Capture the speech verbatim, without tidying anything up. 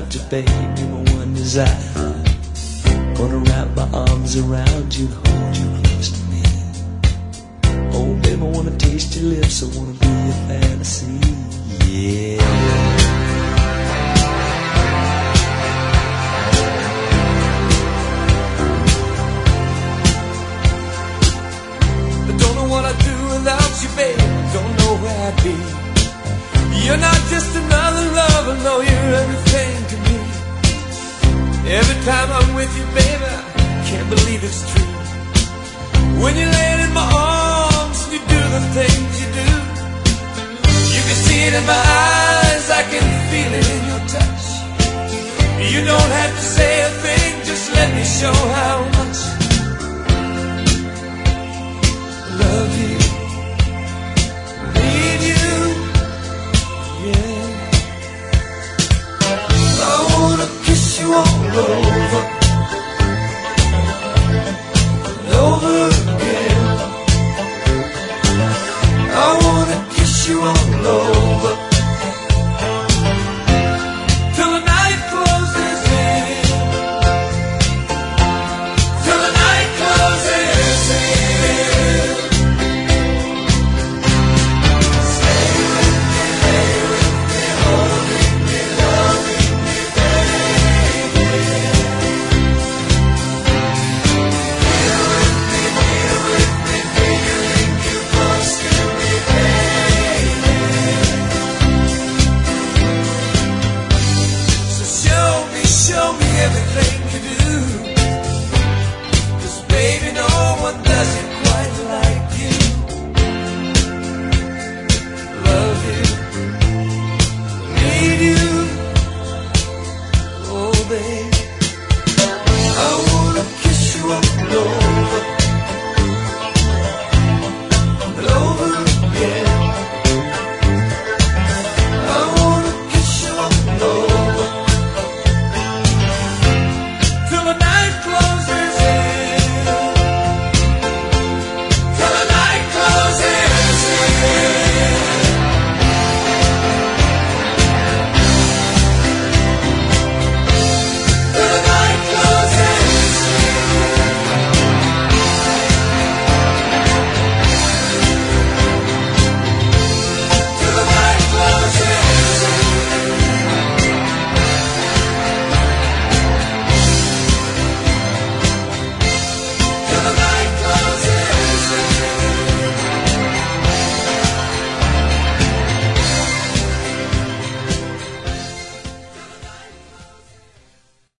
without you, baby, my one desire. Gonna wrap my arms around you and hold you close to me. Oh, baby, I wanna taste your lips, I wanna be your fantasy, yeah. I don't know what I'd do without you, baby, I don't know where I'd be. You're not just another lover, no, you're everything to me. Every time I'm with you, baby, I can't believe it's true. When you're laying in my arms and you do the things you do, you can see it in my eyes, I can feel it in your touch. You don't have to say a thing, just let me show how